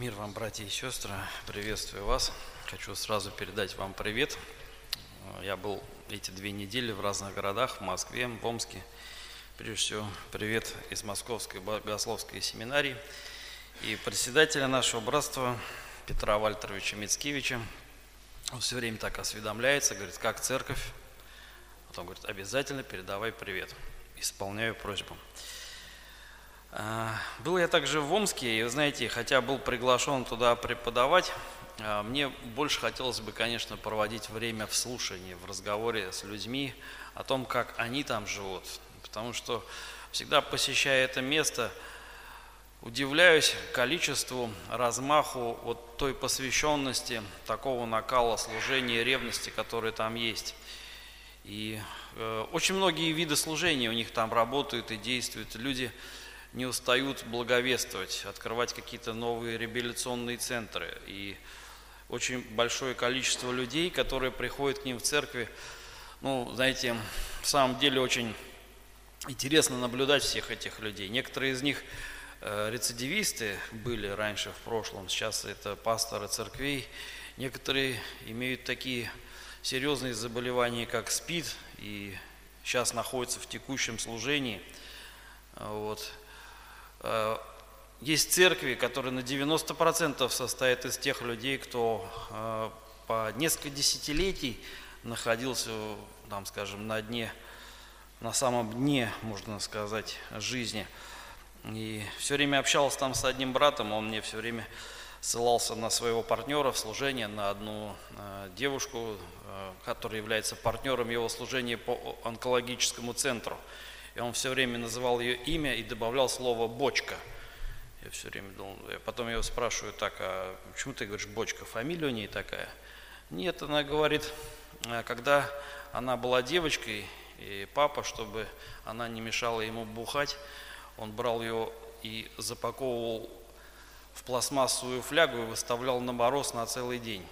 Мир вам, братья и сестры, приветствую вас. Хочу сразу передать вам привет. Я был эти 2 недели в разных городах, в Москве, в Омске. Прежде всего, привет из Московской богословской семинарии и председателя нашего братства Петра Вальтеровича Мицкевича. Он все время так осведомляется, говорит, как церковь. Потом говорит, обязательно передавай привет. Исполняю просьбу. Был я также в Омске, и, вы знаете, хотя был приглашен туда преподавать, мне больше хотелось бы, конечно, проводить время в слушании, в разговоре с людьми о том, как они там живут. Потому что всегда, посещая это место, удивляюсь количеству, размаху вот той посвященности, такого накала служения и ревности, которые там есть. И очень многие виды служения у них там работают и действуют. Люди не устают благовествовать, открывать какие-то новые реабилитационные центры. И очень большое количество людей, которые приходят к ним в церкви, знаете, в самом деле очень интересно наблюдать всех этих людей. Некоторые из них рецидивисты были раньше в прошлом, сейчас это пасторы церквей. Некоторые имеют такие серьезные заболевания, как СПИД, и сейчас находятся в текущем служении. Есть церкви, которые на 90% состоят из тех людей, кто по несколько десятилетий находился, там, скажем, на дне, на самом дне, можно сказать, жизни. И все время общался там с одним братом, он мне все время ссылался на своего партнера в служении, на одну девушку, которая является партнером его служения по онкологическому центру. И он все время называл ее имя и добавлял слово «бочка». Я все время думал, потом я его спрашиваю, так, а почему ты говоришь «бочка», фамилия у нее такая? Нет, она говорит, когда она была девочкой, и папа, чтобы она не мешала ему бухать, он брал ее и запаковывал в пластмассовую флягу и выставлял на мороз на целый день.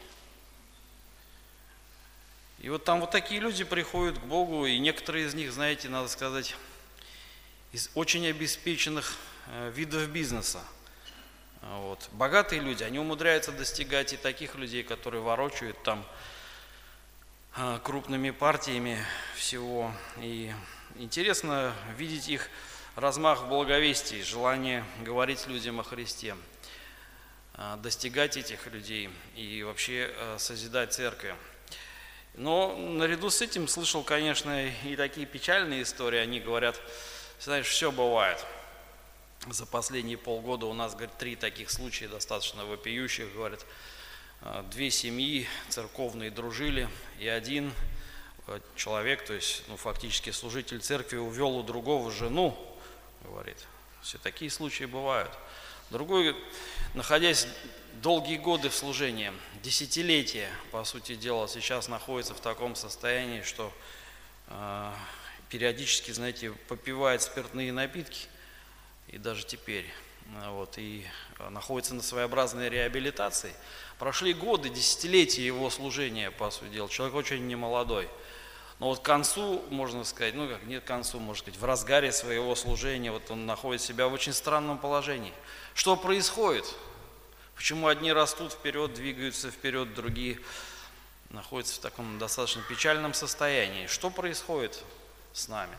И вот там вот такие люди приходят к Богу, и некоторые из них, знаете, надо сказать, из очень обеспеченных видов бизнеса. Богатые люди, они умудряются достигать и таких людей, которые ворочают там крупными партиями всего. И интересно видеть их размах в благовестии, желание говорить людям о Христе, достигать этих людей и вообще созидать церковь. Но наряду с этим слышал, конечно, и такие печальные истории. Они говорят, знаешь, все бывает. За последние полгода у нас, говорит, 3 таких случая достаточно вопиющих. Говорят, 2 семьи церковные дружили, и один человек, то есть фактически служитель церкви, увел у другого жену, говорит. Все такие случаи бывают. Другой, находясь долгие годы в служении, десятилетия, по сути дела, сейчас находится в таком состоянии, что периодически, знаете, попивает спиртные напитки, и даже теперь, и находится на своеобразной реабилитации. Прошли годы, десятилетия его служения, по сути дела, человек очень немолодой. Но к концу, можно сказать, не к концу, можно сказать, в разгаре своего служения, он находит себя в очень странном положении. Что происходит? Почему одни растут вперед, двигаются вперед, другие находятся в таком достаточно печальном состоянии? Что происходит с нами?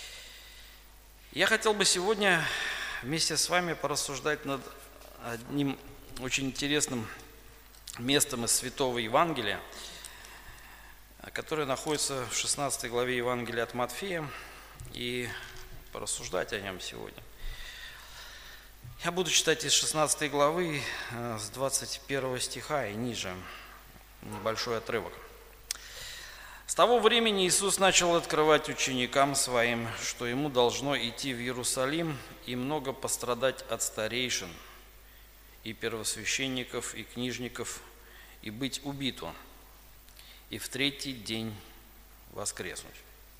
Я хотел бы сегодня вместе с вами порассуждать над одним очень интересным местом из Святого Евангелия, которое находится в 16 главе Евангелия от Матфея, и порассуждать о нем сегодня. Я буду читать из 16 главы с 21 стиха и ниже, небольшой отрывок. «С того времени Иисус начал открывать ученикам своим, что ему должно идти в Иерусалим и много пострадать от старейшин и первосвященников и книжников, и быть убиту, и в 3-й день воскреснуть.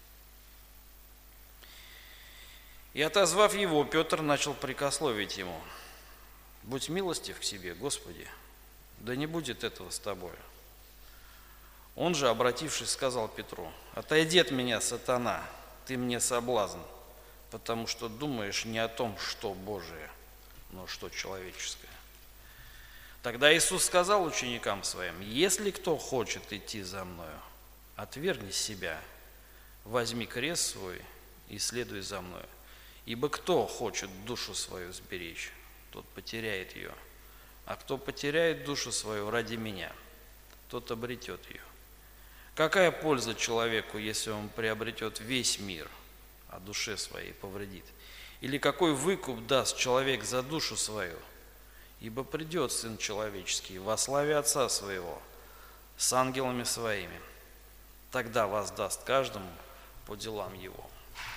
И, отозвав его, Петр начал прикословить ему: будь милостив к себе, Господи, да не будет этого с тобою. Он же, обратившись, сказал Петру: отойди от меня, сатана, ты мне соблазн, потому что думаешь не о том, что Божие, но что человеческое. Тогда Иисус сказал ученикам своим: «Если кто хочет идти за Мною, отвергни себя, возьми крест свой и следуй за Мною. Ибо кто хочет душу свою сберечь, тот потеряет ее. А кто потеряет душу свою ради Меня, тот обретет ее. Какая польза человеку, если он приобретет весь мир, а душе своей повредит? Или какой выкуп даст человек за душу свою? Ибо придет Сын Человеческий во славе Отца Своего с ангелами Своими. Тогда воздаст каждому по делам его».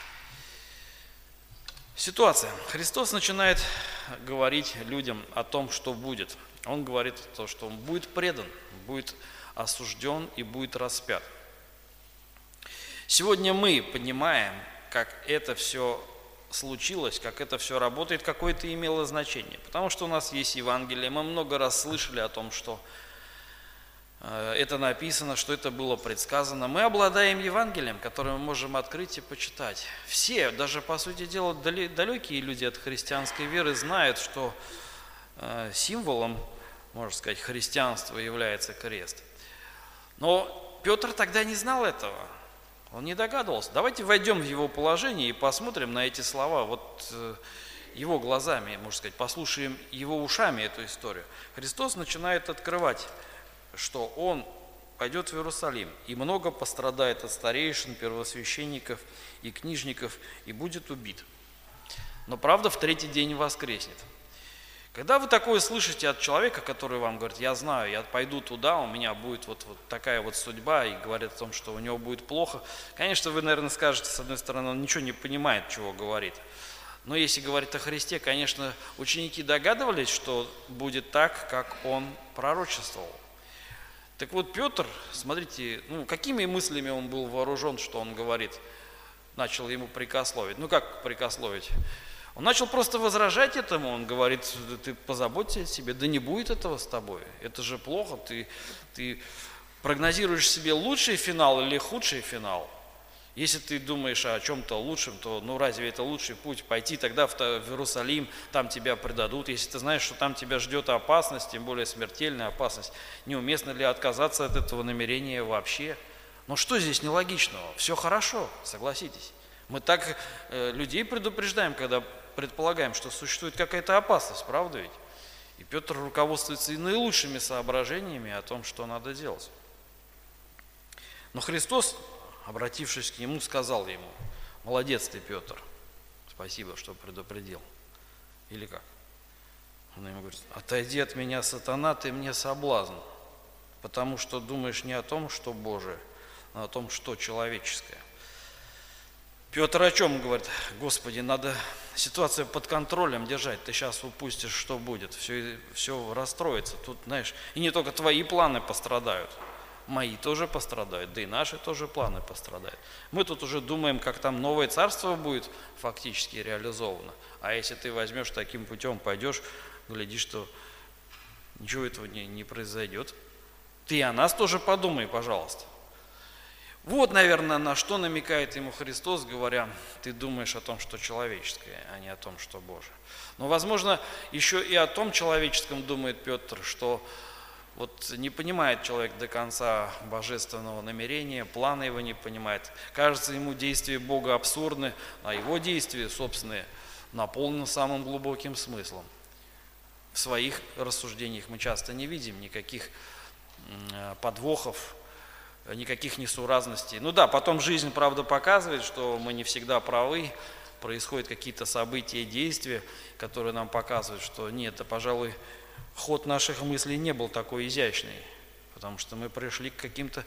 Ситуация. Христос начинает говорить людям о том, что будет. Он говорит то, что Он будет предан, будет осужден и будет распят. Сегодня мы понимаем, как это все случилось, как это все работает, какое это имело значение. Потому что у нас есть Евангелие, мы много раз слышали о том, что это написано, что это было предсказано. Мы обладаем Евангелием, которое мы можем открыть и почитать. Все, даже по сути дела далекие люди от христианской веры, знают, что символом, можно сказать, христианства является крест. Но Петр тогда не знал этого. Он не догадывался. Давайте войдем в его положение и посмотрим на эти слова вот его глазами, можно сказать, послушаем его ушами эту историю. Христос начинает открывать, что Он пойдет в Иерусалим и много пострадает от старейшин, первосвященников и книжников и будет убит. Но правда в третий день воскреснет. Когда вы такое слышите от человека, который вам говорит: я знаю, я пойду туда, у меня будет вот такая вот судьба, и говорит о том, что у него будет плохо, конечно, вы, наверное, скажете, с одной стороны, он ничего не понимает, чего говорит. Но если говорить о Христе, конечно, ученики догадывались, что будет так, как Он пророчествовал. Так вот, Петр, смотрите, какими мыслями он был вооружен, что он говорит, начал ему прикословить. Как прикословить? Он начал просто возражать этому, он говорит: ты позаботься о себе, да не будет этого с тобой, это же плохо, ты прогнозируешь себе лучший финал или худший финал. Если ты думаешь о чем-то лучшем, то разве это лучший путь? Пойти тогда в Иерусалим, там тебя предадут. Если ты знаешь, что там тебя ждет опасность, тем более смертельная опасность, неуместно ли отказаться от этого намерения вообще? Но что здесь нелогичного? Все хорошо, согласитесь. Мы так людей предупреждаем, когда предполагаем, что существует какая-то опасность, правда ведь? И Петр руководствуется и наилучшими соображениями о том, что надо делать. Но Христос, обратившись к нему, сказал ему: молодец ты, Петр, спасибо, что предупредил. Или как? Он ему говорит: отойди от меня, сатана, ты мне соблазн, потому что думаешь не о том, что Божие, а о том, что человеческое. Петр о чем говорит? Господи, надо ситуацию под контролем держать, ты сейчас упустишь, что будет, все расстроится. Тут, знаешь, и не только твои планы пострадают, мои тоже пострадают, да и наши тоже планы пострадают. Мы тут уже думаем, как там новое царство будет фактически реализовано. А если ты возьмешь таким путем, пойдешь, глядишь, что ничего этого не произойдет. Ты о нас тоже подумай, пожалуйста. Вот, наверное, на что намекает ему Христос, говоря: ты думаешь о том, что человеческое, а не о том, что Божие. Но, возможно, еще и о том человеческом думает Петр, что вот не понимает человек до конца божественного намерения, плана его не понимает. Кажется, ему действия Бога абсурдны, а его действия собственные наполнены самым глубоким смыслом. В своих рассуждениях мы часто не видим никаких подвохов, никаких несуразностей. Потом жизнь, правда, показывает, что мы не всегда правы, происходят какие-то события и действия, которые нам показывают, что нет, пожалуй, ход наших мыслей не был такой изящный, потому что мы пришли к каким-то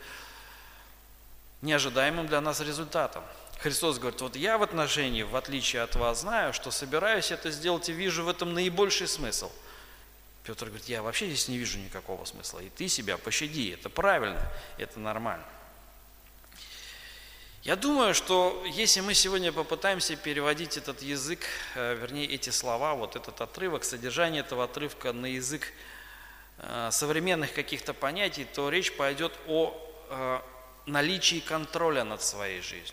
неожидаемым для нас результатам. Христос говорит: вот я в отношении, в отличие от вас, знаю, что собираюсь это сделать и вижу в этом наибольший смысл. Петр говорит: я вообще здесь не вижу никакого смысла, и ты себя пощади, это правильно, это нормально. Я думаю, что если мы сегодня попытаемся переводить этот язык, вернее эти слова, вот этот отрывок, содержание этого отрывка на язык современных каких-то понятий, то речь пойдет о наличии контроля над своей жизнью.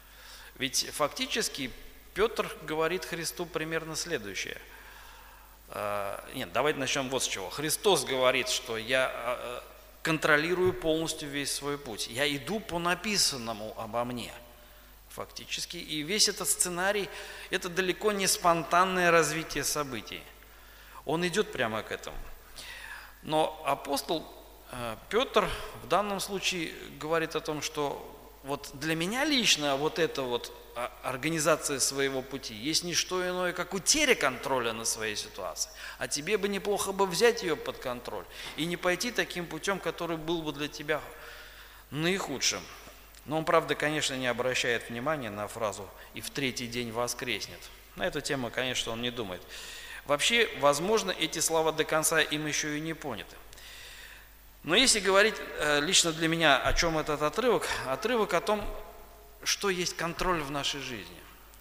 Ведь фактически Петр говорит Христу примерно следующее: Нет, давайте начнем вот с чего. Христос говорит, что я контролирую полностью весь свой путь. Я иду по написанному обо мне, фактически. И весь этот сценарий, это далеко не спонтанное развитие событий. Он идет прямо к этому. Но апостол Петр в данном случае говорит о том, что вот для меня лично вот эта вот организация своего пути есть не что иное, как утеря контроля на своей ситуации. А тебе бы неплохо бы взять ее под контроль и не пойти таким путем, который был бы для тебя наихудшим. Но он, правда, конечно, не обращает внимания на фразу «и в третий день воскреснет». На эту тему, конечно, он не думает. Вообще, возможно, эти слова до конца им еще и не поняты. Но если говорить лично для меня, о чем этот отрывок, отрывок о том, что есть контроль в нашей жизни.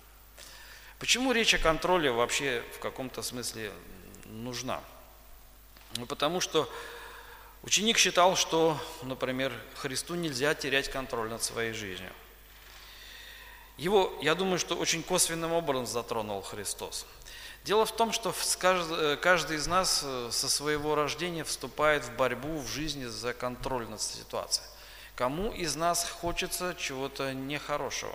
Почему речь о контроле вообще в каком-то смысле нужна? Ну, потому что ученик считал, что, например, Христу нельзя терять контроль над своей жизнью. Его, я думаю, что очень косвенным образом затронул Христос. Дело в том, что каждый из нас со своего рождения вступает в борьбу в жизни за контроль над ситуацией. Кому из нас хочется чего-то нехорошего?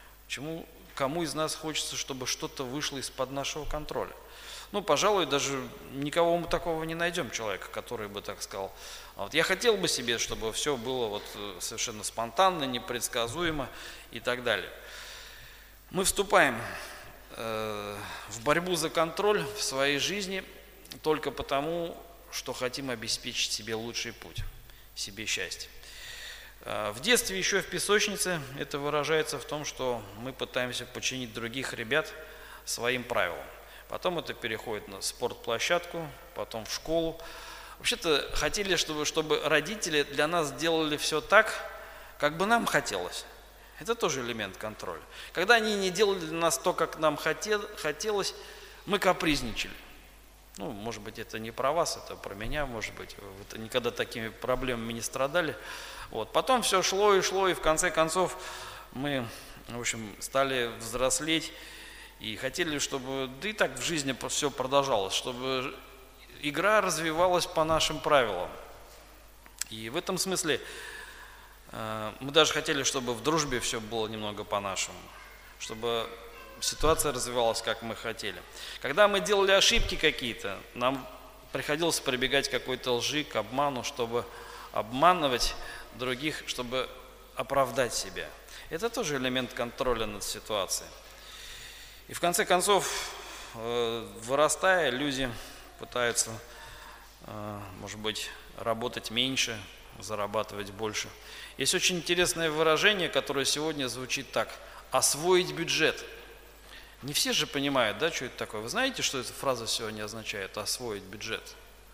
Кому из нас хочется, чтобы что-то вышло из-под нашего контроля? Ну, пожалуй, даже никого мы такого не найдем, человека, который бы так сказал. А вот я хотел бы себе, чтобы все было вот совершенно спонтанно, непредсказуемо и так далее. Мы вступаем в борьбу за контроль в своей жизни только потому, что хотим обеспечить себе лучший путь, себе счастье. В детстве еще в песочнице это выражается в том, что мы пытаемся подчинить других ребят своим правилам. Потом это переходит на спортплощадку, потом в школу. Вообще-то хотели, чтобы родители для нас сделали все так, как бы нам хотелось. Это тоже элемент контроля. Когда они не делали для нас то, как нам хотелось, мы капризничали. Ну, может быть, это не про вас, это про меня, может быть, вы никогда такими проблемами не страдали. Вот. Потом все шло, и в конце концов мы, в общем, стали взрослеть и хотели, чтобы, да и так в жизни все продолжалось, чтобы игра развивалась по нашим правилам. И в этом смысле мы даже хотели, чтобы в дружбе все было немного по-нашему, чтобы ситуация развивалась, как мы хотели. Когда мы делали ошибки какие-то, нам приходилось прибегать к какой-то лжи, к обману, чтобы обманывать других, чтобы оправдать себя. Это тоже элемент контроля над ситуацией. И в конце концов, вырастая, люди пытаются, может быть, работать меньше, зарабатывать больше. Есть очень интересное выражение, которое сегодня звучит так: освоить бюджет. Не все же понимают, да, что это такое. Вы знаете, что эта фраза сегодня означает, освоить бюджет?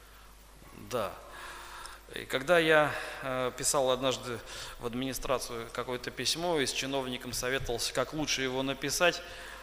Да. И когда я писал однажды в администрацию какое-то письмо и с чиновником советовался, как лучше его написать,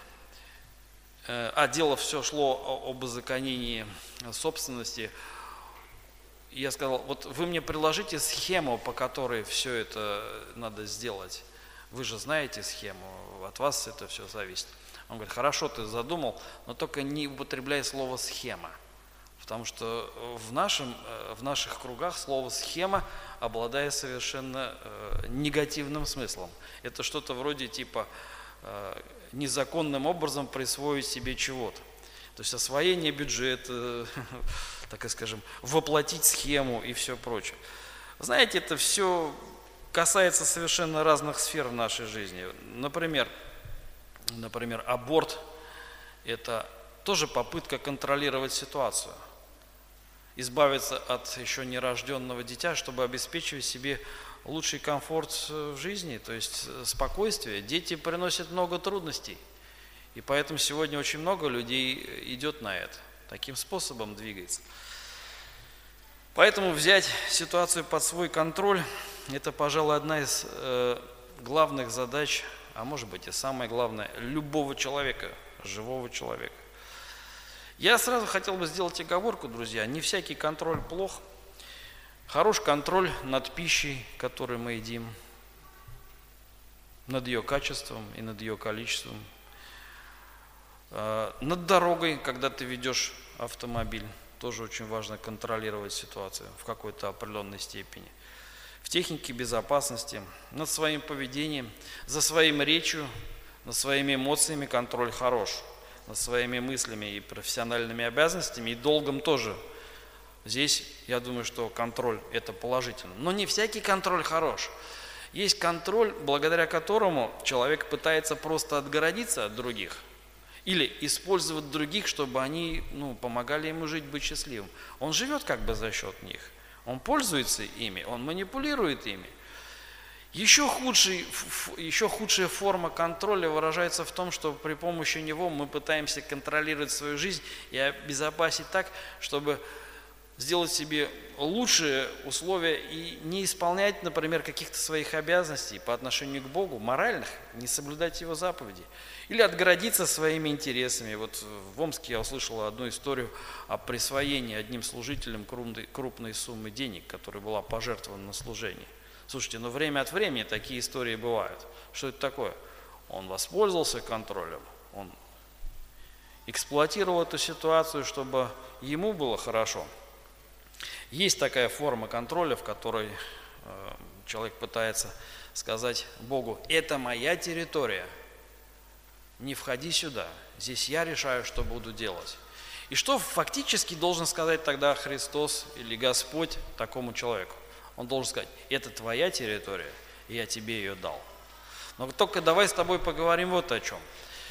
а дело все шло об узаконении собственности, я сказал: вот вы мне приложите схему, по которой все это надо сделать. Вы же знаете схему, от вас это все зависит. Он говорит: хорошо, ты задумал, но только не употребляй слово «схема». Потому что в наших кругах слово «схема» обладает совершенно негативным смыслом. Это что-то вроде типа незаконным образом присвоить себе чего-то. То есть освоение бюджета, так и скажем, воплотить схему и все прочее. Знаете, это все касается совершенно разных сфер в нашей жизни. Например, аборт – это тоже попытка контролировать ситуацию. Избавиться от еще нерожденного дитя, чтобы обеспечивать себе лучший комфорт в жизни, то есть спокойствие. Дети приносят много трудностей. И поэтому сегодня очень много людей идет на это, таким способом двигается. Поэтому взять ситуацию под свой контроль – это, пожалуй, одна из главных задач, а может быть и самое главное, любого человека, живого человека. Я сразу хотел бы сделать оговорку, друзья, не всякий контроль плох. Хорош контроль над пищей, которую мы едим, над ее качеством и над ее количеством. Над дорогой, когда ты ведешь автомобиль. Тоже очень важно контролировать ситуацию в какой-то определенной степени. В технике безопасности, над своим поведением, за своим речью, над своими эмоциями контроль хорош. Над своими мыслями и профессиональными обязанностями, и долгом тоже. Здесь, я думаю, что контроль – это положительно. Но не всякий контроль хорош. Есть контроль, благодаря которому человек пытается просто отгородиться от других или использовать других, чтобы они помогали ему жить, быть счастливым. Он живет как бы за счет них. Он пользуется ими, он манипулирует ими. Еще худшая форма контроля выражается в том, что при помощи него мы пытаемся контролировать свою жизнь и обезопасить так, чтобы сделать себе лучшие условия и не исполнять, например, каких-то своих обязанностей по отношению к Богу, моральных, не соблюдать Его заповеди. Или отгородиться своими интересами. Вот в Омске я услышал одну историю о присвоении одним служителем крупной суммы денег, которая была пожертвована на служение. Слушайте, время от времени такие истории бывают. Что это такое? Он воспользовался контролем, он эксплуатировал эту ситуацию, чтобы ему было хорошо. Есть такая форма контроля, в которой человек пытается сказать Богу: это моя территория, не входи сюда, здесь я решаю, что буду делать. И что фактически должен сказать тогда Христос или Господь такому человеку? Он должен сказать: это твоя территория, и я тебе ее дал. Но только давай с тобой поговорим вот о чем.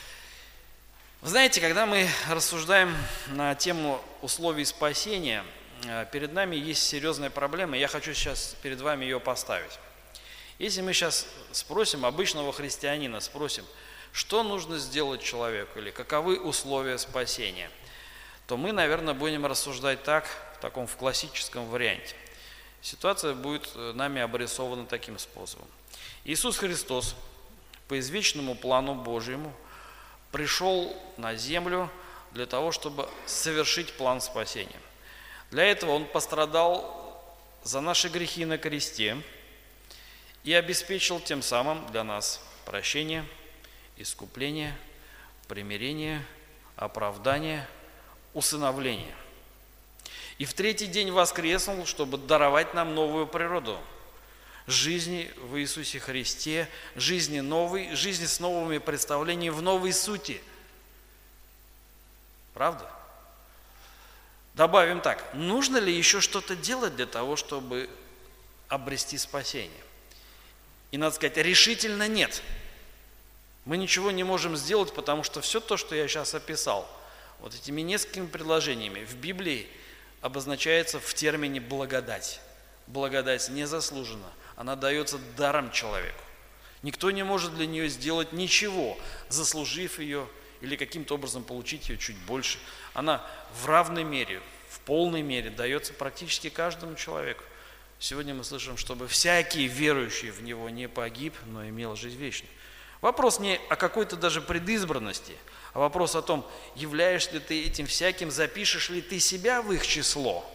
Вы знаете, когда мы рассуждаем на тему условий спасения, перед нами есть серьезная проблема, и я хочу сейчас перед вами ее поставить. Если мы сейчас спросим обычного христианина, что нужно сделать человеку, или каковы условия спасения, то мы, наверное, будем рассуждать в классическом варианте. Ситуация будет нами обрисована таким способом. Иисус Христос по извечному плану Божьему пришел на землю для того, чтобы совершить план спасения. Для этого Он пострадал за наши грехи на кресте и обеспечил тем самым для нас прощение, искупление, примирение, оправдание, усыновление. И в третий день воскреснул, чтобы даровать нам новую природу, жизни в Иисусе Христе, жизни новой, жизни с новыми представлениями в новой сути. Правда? Добавим так: нужно ли еще что-то делать для того, чтобы обрести спасение? И надо сказать, решительно нет. Мы ничего не можем сделать, потому что все то, что я сейчас описал, вот этими несколькими предложениями в Библии обозначается в термине благодать. Благодать незаслуженно, она дается даром человеку. Никто не может для нее сделать ничего, заслужив ее или каким-то образом получить ее чуть больше. Она в равной мере, в полной мере дается практически каждому человеку. Сегодня мы слышим, чтобы всякий верующий в Него не погиб, но имел жизнь вечную. Вопрос не о какой-то даже предизбранности, а вопрос о том, являешься ли ты этим всяким, запишешь ли ты себя в их число.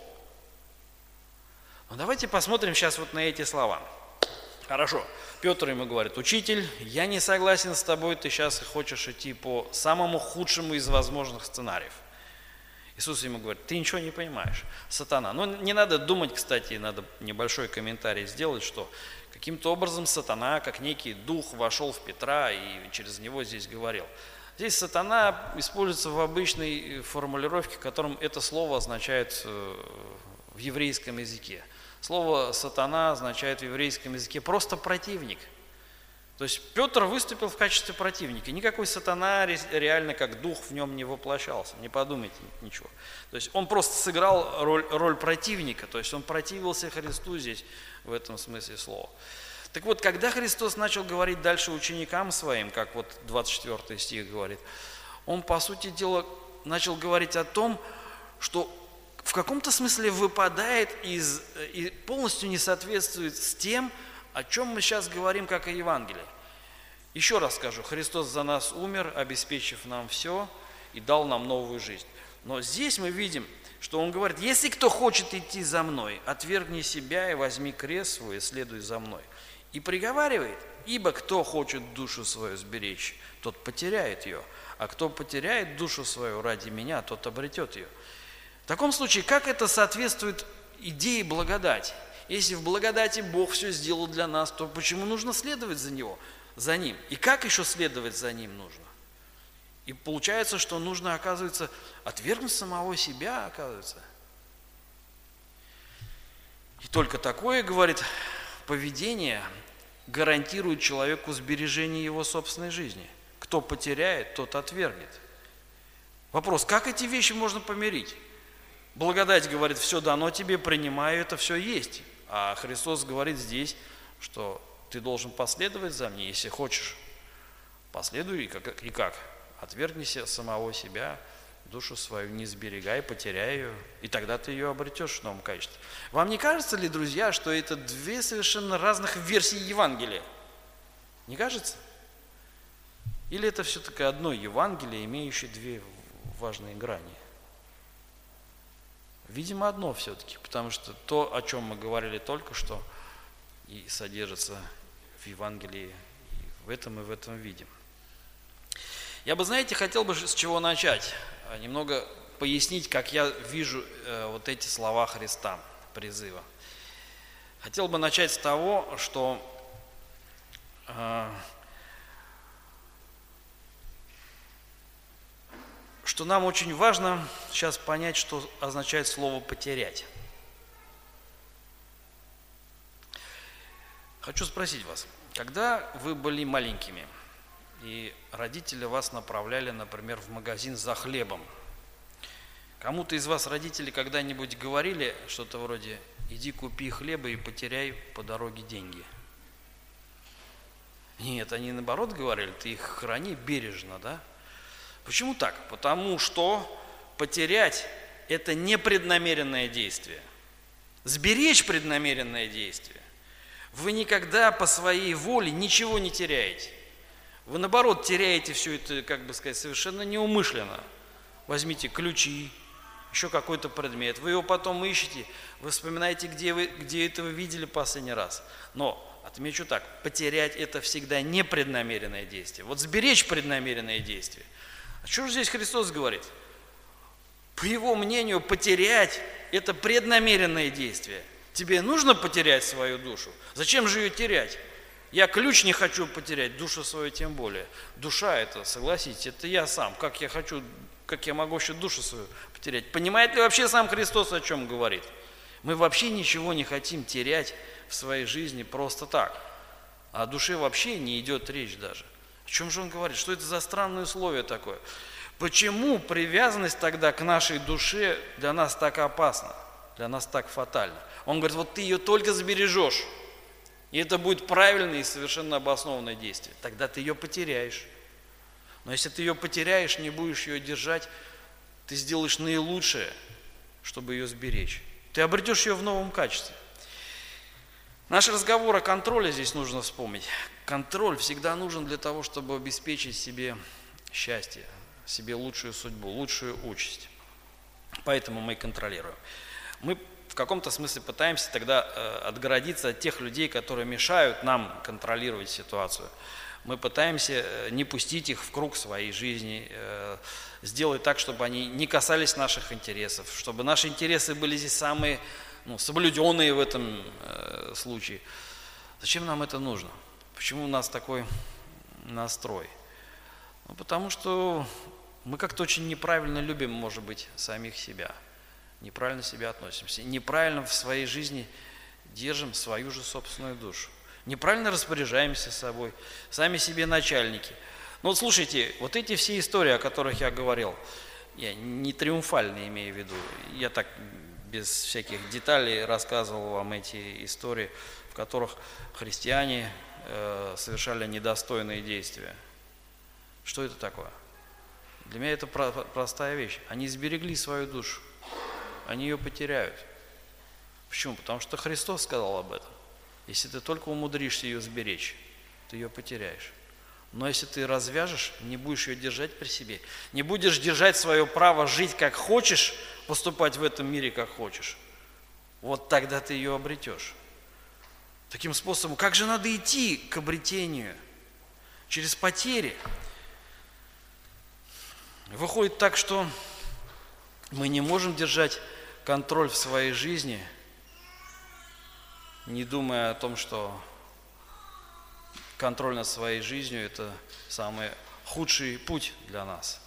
Но давайте посмотрим сейчас вот на эти слова. Хорошо, Петр ему говорит: учитель, я не согласен с тобой, ты сейчас хочешь идти по самому худшему из возможных сценариев. Иисус ему говорит: ты ничего не понимаешь, сатана. Не надо думать, кстати, надо небольшой комментарий сделать, что каким-то образом сатана, как некий дух, вошел в Петра и через него здесь говорил. Здесь сатана используется в обычной формулировке, которым это слово означает в еврейском языке. Слово «сатана» означает в еврейском языке просто противник. То есть Петр выступил в качестве противника. Никакой сатана реально как дух в нем не воплощался. Не подумайте ничего. То есть он просто сыграл роль противника. То есть он противился Христу здесь в этом смысле слова. Так вот, когда Христос начал говорить дальше ученикам своим, как вот 24 стих говорит, он, по сути дела, начал говорить о том, что в каком-то смысле выпадает и полностью не соответствует с тем, о чем мы сейчас говорим, как о Евангелии. Еще раз скажу, Христос за нас умер, обеспечив нам все и дал нам новую жизнь. Но здесь мы видим, что Он говорит: если кто хочет идти за мной, отвергни себя и возьми крест свой и следуй за мной. И приговаривает: ибо кто хочет душу свою сберечь, тот потеряет ее, а кто потеряет душу свою ради меня, тот обретет ее. таком случае, как это соответствует идее благодати? Если в благодати Бог все сделал для нас, то почему нужно следовать за Ним? И как еще следовать за Ним нужно? И получается, что нужно, оказывается, отвергнуть самого себя, оказывается. И только такое, говорит, поведение гарантирует человеку сбережение его собственной жизни. Кто потеряет, тот отвергнет. Вопрос, как эти вещи можно помирить? Благодать говорит, все дано тебе, принимаю, это все есть. А Христос говорит здесь, что ты должен последовать за мне, если хочешь. Последуй и как? Отвергни самого себя, душу свою не сберегай, потеряй ее, и тогда ты ее обретешь в новом качестве. Вам не кажется ли, друзья, что это две совершенно разных версии Евангелия? Не кажется? Или это все-таки одно Евангелие, имеющее две важные грани? Видимо, одно все-таки, потому что то, о чем мы говорили только что, и содержится в Евангелии и в этом виде. Я бы, знаете, хотел бы с чего начать. Немного пояснить, как я вижу вот эти слова Христа, призыва. Хотел бы начать с того, что нам очень важно сейчас понять, что означает слово «потерять». Хочу спросить вас, когда вы были маленькими, и родители вас направляли, например, в магазин за хлебом, кому-то из вас родители когда-нибудь говорили что-то вроде «иди купи хлеба и потеряй по дороге деньги»? Нет, они наоборот говорили, ты их храни бережно, да? Почему так? Потому что потерять – это непреднамеренное действие. Сберечь преднамеренное действие. Вы никогда по своей воле ничего не теряете. Вы, наоборот, теряете все это, как бы сказать, совершенно неумышленно. Возьмите ключи, еще какой-то предмет. Вы его потом ищете, вы вспоминаете, где это вы видели последний раз. Но отмечу так, потерять – это всегда непреднамеренное действие. Вот сберечь преднамеренное действие. А что же здесь Христос говорит? По его мнению, потерять – это преднамеренное действие. Тебе нужно потерять свою душу? Зачем же ее терять? Я ключ не хочу потерять, душу свою тем более. Душа это, согласитесь, это я сам. Как я могу вообще душу свою потерять? Понимает ли вообще сам Христос, о чем говорит? Мы вообще ничего не хотим терять в своей жизни просто так. О душе вообще не идет речь даже. О чем же он говорит? Что это за странное условие такое? Почему привязанность тогда к нашей душе для нас так опасна, для нас так фатальна? Он говорит, вот ты ее только сбережешь, и это будет правильное и совершенно обоснованное действие. Тогда ты ее потеряешь. Но если ты ее потеряешь, не будешь ее держать, ты сделаешь наилучшее, чтобы ее сберечь. Ты обретешь ее в новом качестве. Наш разговор о контроле здесь нужно вспомнить. Контроль всегда нужен для того, чтобы обеспечить себе счастье, себе лучшую судьбу, лучшую участь. Поэтому мы и контролируем. Мы в каком-то смысле пытаемся тогда отгородиться от тех людей, которые мешают нам контролировать ситуацию. Мы пытаемся не пустить их в круг своей жизни, сделать так, чтобы они не касались наших интересов, чтобы наши интересы были здесь самые соблюденные в этом случае. Зачем нам это нужно? Почему у нас такой настрой? Потому что мы как-то очень неправильно любим, может быть, самих себя. Неправильно себя относимся. Неправильно в своей жизни держим свою же собственную душу. Неправильно распоряжаемся собой. Сами себе начальники. Ну вот слушайте, вот эти все истории, о которых я говорил, я не триумфально имею в виду. Я так без всяких деталей рассказывал вам эти истории, в которых христиане совершали недостойные действия. Что это такое? Для меня это простая вещь. Они сберегли свою душу. Они ее потеряют. Почему? Потому что Христос сказал об этом. Если ты только умудришься ее сберечь, ты ее потеряешь. Но если ты развяжешь, не будешь ее держать при себе, не будешь держать свое право жить как хочешь, поступать в этом мире как хочешь, вот тогда ты ее обретешь. Таким способом, как же надо идти к обретению? Через потери. Выходит так, что Мы не можем держать контроль в своей жизни, не думая о том, что контроль над своей жизнью – это самый худший путь для нас.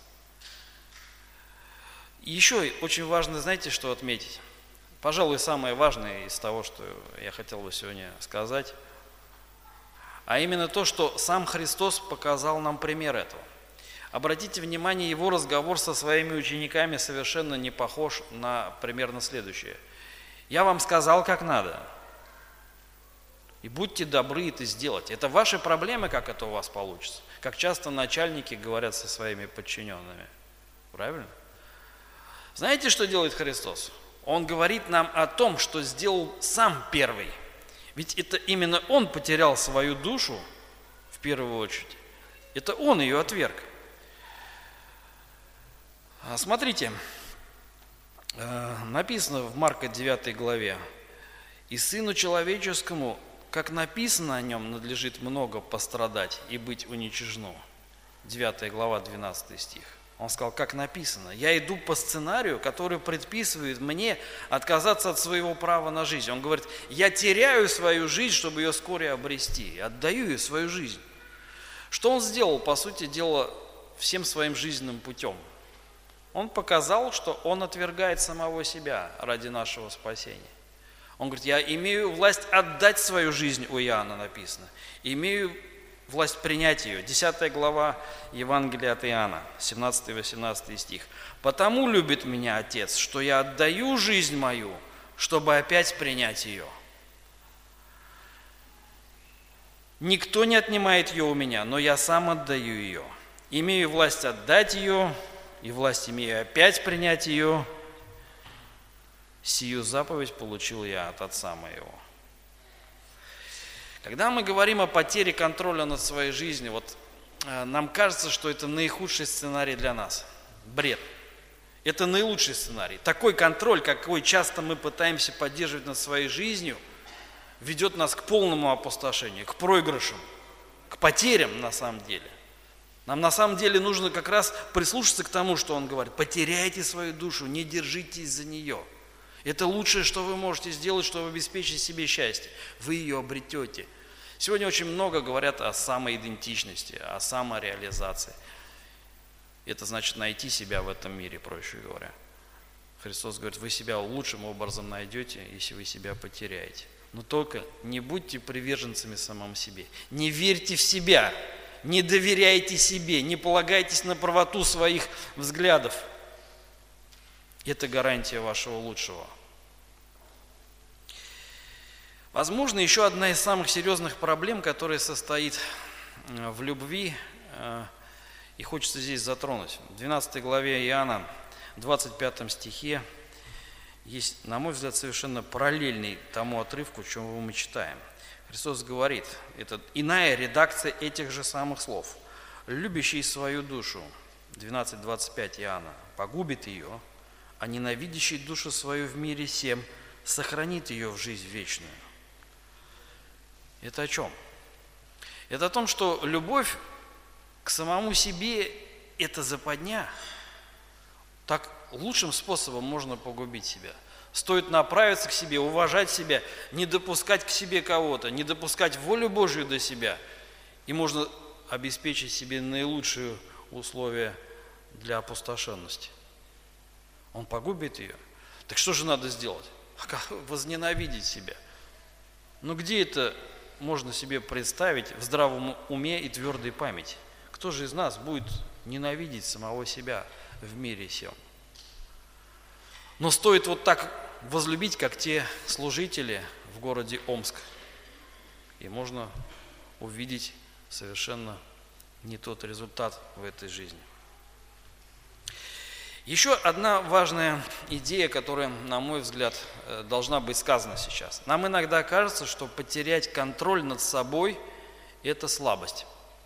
И еще очень важно, знаете, что отметить? Пожалуй, самое важное из того, что я хотел бы сегодня сказать, а именно то, что сам Христос показал нам пример этого. Обратите внимание, его разговор со своими учениками совершенно не похож на примерно следующее. «Я вам сказал, как надо, и будьте добры это сделать». Это ваши проблемы, как это у вас получится. Как часто начальники говорят со своими подчиненными. Правильно? Знаете, что делает Христос? Он говорит нам о том, что сделал сам первый. Ведь это именно Он потерял свою душу в первую очередь. Это Он ее отверг. Смотрите, написано в Марка 9 главе: «И Сыну Человеческому, как написано о Нем, надлежит много пострадать и быть уничижену». 9 глава, 12 стих. Он сказал, как написано. Я иду по сценарию, который предписывает мне отказаться от своего права на жизнь. Он говорит, я теряю свою жизнь, чтобы ее вскоре обрести. Отдаю ей свою жизнь. Что он сделал, по сути дела, всем своим жизненным путем? Он показал, что он отвергает самого себя ради нашего спасения. Он говорит, я имею власть отдать свою жизнь, у Иоанна написано. Имею власть принять ее. 10 глава Евангелия от Иоанна, 17-18 стих. «Потому любит меня Отец, что я отдаю жизнь мою, чтобы опять принять ее. Никто не отнимает ее у меня, но я сам отдаю ее. Имею власть отдать ее, и власть имею опять принять ее. Сию заповедь получил я от Отца моего». Когда мы говорим о потере контроля над своей жизнью, вот нам кажется, что это наихудший сценарий для нас. Бред. Это наилучший сценарий. Такой контроль, какой часто мы пытаемся поддерживать над своей жизнью, ведет нас к полному опустошению, к проигрышам, к потерям на самом деле. Нам на самом деле нужно как раз прислушаться к тому, что он говорит. Потеряйте свою душу, не держитесь за нее. Это лучшее, что вы можете сделать, чтобы обеспечить себе счастье. Вы ее обретете. Сегодня очень много говорят о самоидентичности, о самореализации. Это значит найти себя в этом мире, проще говоря. Христос говорит, вы себя лучшим образом найдете, если вы себя потеряете. Но только не будьте приверженцами самому себе. Не верьте в себя, не доверяйте себе, не полагайтесь на правоту своих взглядов. Это гарантия вашего лучшего. Возможно, еще одна из самых серьезных проблем, которая состоит в любви, и хочется здесь затронуть. В 12 главе Иоанна, 25 стихе, есть, на мой взгляд, совершенно параллельный тому отрывку, чем мы читаем. Христос говорит, это иная редакция этих же самых слов. «Любящий свою душу», 12:25 Иоанна, «погубит ее, а ненавидящий душу свою в мире сем сохранит ее в жизнь вечную». Это о чем? Это о том, что любовь к самому себе – это западня. Так лучшим способом можно погубить себя. Стоит направиться к себе, уважать себя, не допускать к себе кого-то, не допускать волю Божью до себя, и можно обеспечить себе наилучшие условия для опустошенности. Он погубит ее. Так что же надо сделать? Возненавидеть себя. Но где это можно себе представить в здравом уме и твердой памяти? Кто же из нас будет ненавидеть самого себя в мире сем? Но стоит вот так возлюбить, как те служители в городе Омск, и можно увидеть совершенно не тот результат в этой жизни. Еще одна важная идея, которая, на мой взгляд, должна быть сказана сейчас. Нам иногда кажется, что потерять контроль над собой – это слабость.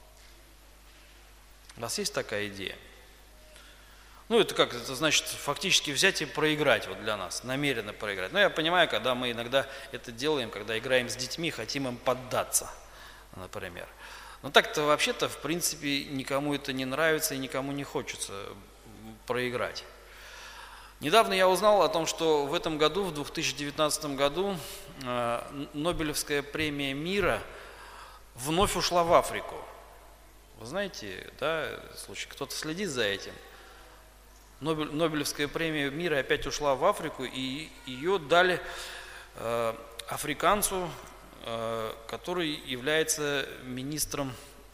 У вас есть такая идея? Ну, это как? Это значит фактически взять и проиграть вот для нас, намеренно проиграть. Но я понимаю, когда мы иногда это делаем, когда играем с детьми, хотим им поддаться, например. Но так-то вообще-то, в принципе, никому это не нравится и никому не хочется проиграть. Недавно я узнал о том, что в этом году, в 2019 году, Нобелевская премия мира вновь ушла в Африку. Вы знаете, да, случай, кто-то следит за этим. Нобелевская премия мира опять ушла в Африку, и ее дали африканцу, который является министром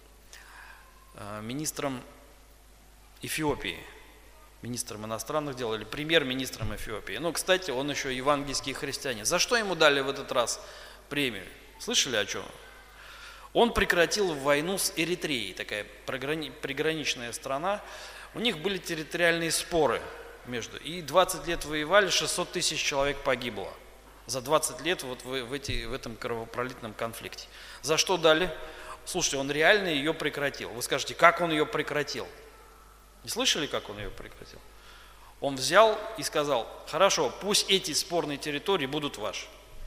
Эфиопии, министром иностранных дел или премьер-министром Эфиопии. Ну, кстати, он еще евангельский христианин. За что ему дали в этот раз премию? Слышали о чем? Он прекратил войну с Эритреей, такая приграничная страна. У них были территориальные споры между. И 20 лет воевали, 600 тысяч человек погибло. За 20 лет вот в этом кровопролитном конфликте. За что дали? Слушайте, он реально ее прекратил. Вы скажете, как он ее прекратил? Не слышали, как он ее прекратил? Он взял и сказал, хорошо, пусть эти спорные территории будут ваши.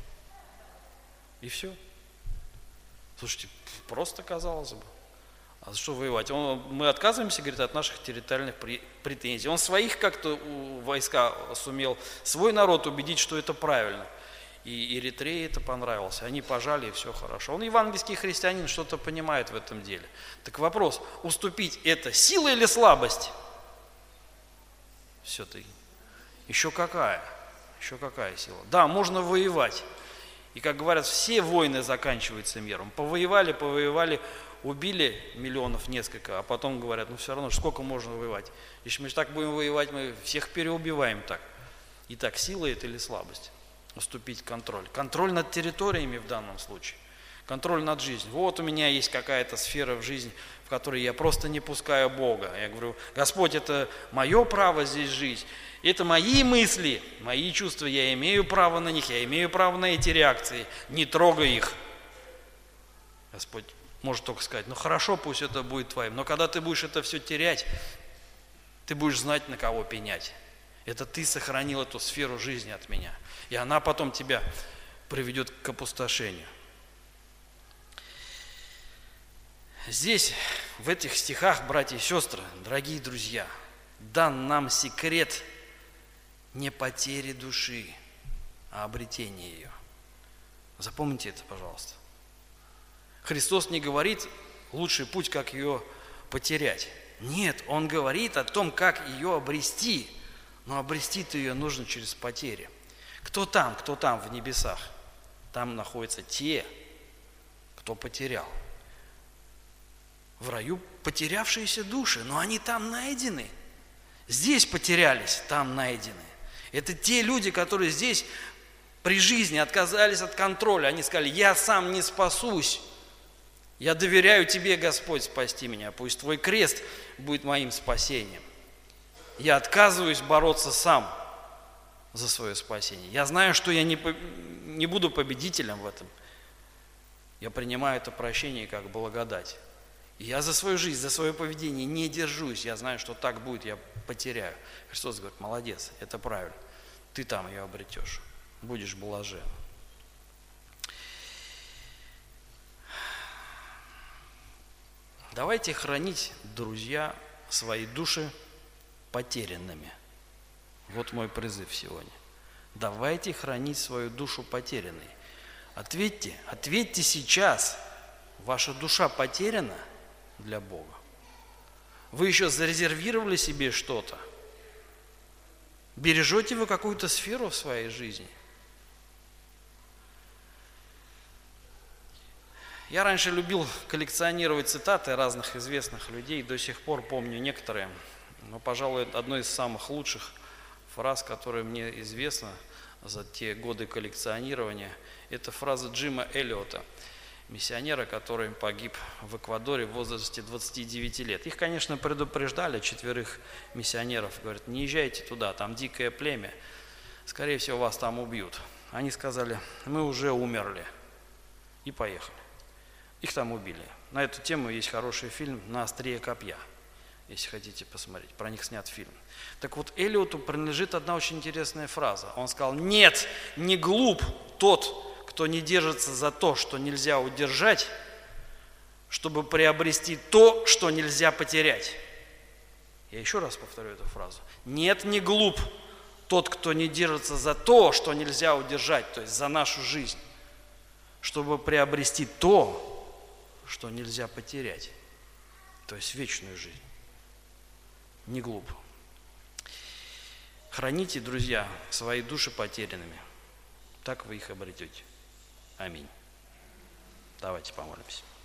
И все. Слушайте, просто казалось бы. А за что воевать? Мы отказываемся, говорит, от наших территориальных претензий. Он своих как-то войска сумел, свой народ убедить, что это правильно. И Эритрее это понравилось. Они пожали, и все хорошо. Он евангельский христианин, что-то понимает в этом деле. Так вопрос, уступить это сила или слабость? Все-таки. Еще какая сила? Да, можно воевать. И, как говорят, все войны заканчиваются миром. Повоевали, убили миллионов несколько, а потом говорят, ну все равно, сколько можно воевать? Если мы так будем воевать, мы всех переубиваем так. Итак, сила это или слабость? Уступить контроль. Контроль над территориями в данном случае. Контроль над жизнью. Вот у меня есть какая-то сфера в жизни, в которой я просто не пускаю Бога. Я говорю, Господь, это мое право здесь жить. Это мои мысли, мои чувства, я имею право на них, я имею право на эти реакции. Не трогай их. Господь может только сказать, ну хорошо, пусть это будет твоим. Но когда ты будешь это все терять, ты будешь знать, на кого пенять. Это ты сохранил эту сферу жизни от меня. И она потом тебя приведет к опустошению. Здесь, в этих стихах, братья и сестры, дорогие друзья, дан нам секрет не потери души, а обретения ее. Запомните это, пожалуйста. Христос не говорит, лучший путь, как ее потерять. Нет, Он говорит о том, как ее обрести. Но обрести-то ее нужно через потери. Кто там в небесах? Там находятся те, кто потерял. В раю потерявшиеся души, но они там найдены. Здесь потерялись, там найдены. Это те люди, которые здесь при жизни отказались от контроля. Они сказали, я сам не спасусь. Я доверяю Тебе, Господь, спасти меня. Пусть Твой крест будет моим спасением. Я отказываюсь бороться сам за свое спасение. Я знаю, что я не буду победителем в этом. Я принимаю это прощение как благодать. И я за свою жизнь, за свое поведение не держусь. Я знаю, что так будет, я потеряю. Христос говорит, молодец, это правильно. Ты там ее обретешь. Будешь блажен. Давайте хранить, друзья, свои души потерянными. Вот мой призыв сегодня. Давайте хранить свою душу потерянной. Ответьте сейчас. Ваша душа потеряна для Бога? Вы еще зарезервировали себе что-то? Бережете вы какую-то сферу в своей жизни? Я раньше любил коллекционировать цитаты разных известных людей, до сих пор помню некоторые. Но, пожалуй, одной из самых лучших фраз, которая мне известна за те годы коллекционирования, это фраза Джима Эллиота, миссионера, который погиб в Эквадоре в возрасте 29 лет. Их, конечно, предупреждали, 4 миссионеров, говорят, не езжайте туда, там дикое племя, скорее всего, вас там убьют. Они сказали, мы уже умерли, и поехали. Их там убили. На эту тему есть хороший фильм «На острие копья», если хотите посмотреть, про них снят фильм. Так вот, Эллиоту принадлежит одна очень интересная фраза. Он сказал, нет, не глуп тот, кто не держится за то, что нельзя удержать, чтобы приобрести то, что нельзя потерять. Я еще раз повторю эту фразу. Нет, не глуп тот, кто не держится за то, что нельзя удержать, то есть за нашу жизнь, чтобы приобрести то, что нельзя потерять, то есть вечную жизнь. Не глупо. Храните, друзья, свои души потерянными. Так вы их обретете. Аминь. Давайте помолимся.